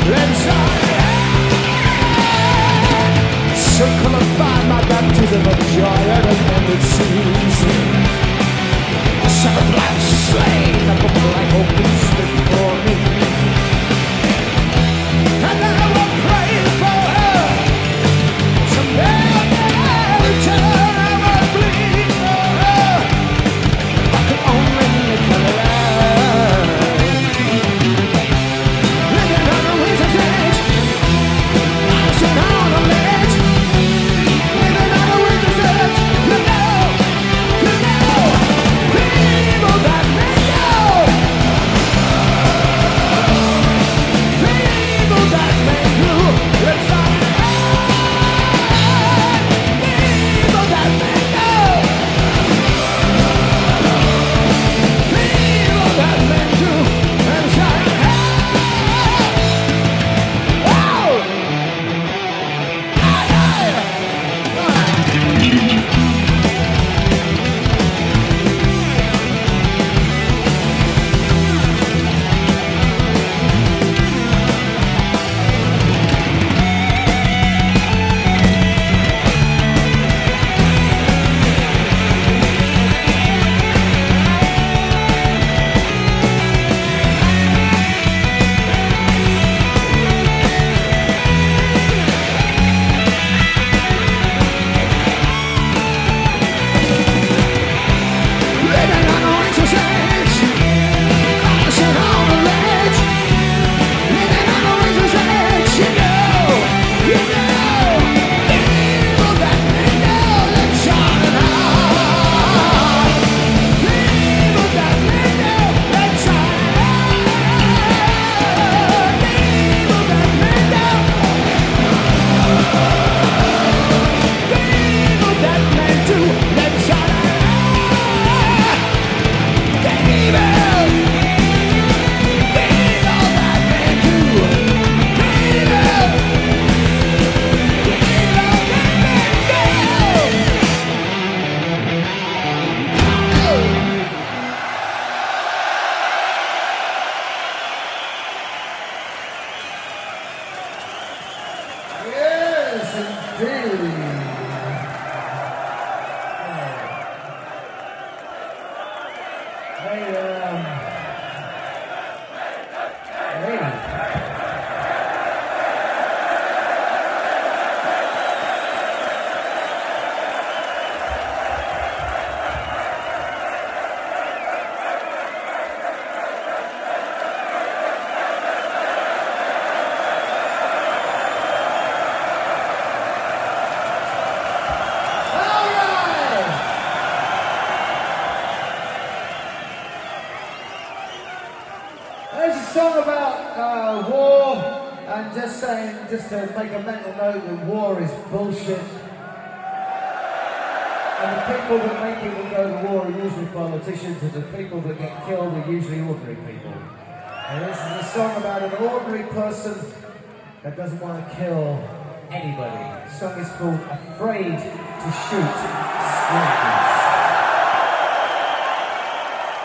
Circle of fire, my baptism of joy at an end it seems. A seventh life slain, a couple like opens before me. And I will pray for her. Someday I'll return, I will bleed for her. If I could only make her alive. Living on a razor's edge, bouncing on a ledge. Living on a razor's edge, you know, people that may know, people that may do, it's not people that may know, people that may do, it's not just to make a mental note that war is bullshit. And the people that make people go to war are usually politicians, and the people that get killed are usually ordinary people. And this is a song about an ordinary person that doesn't want to kill anybody. The song is called Afraid to Shoot Strangers.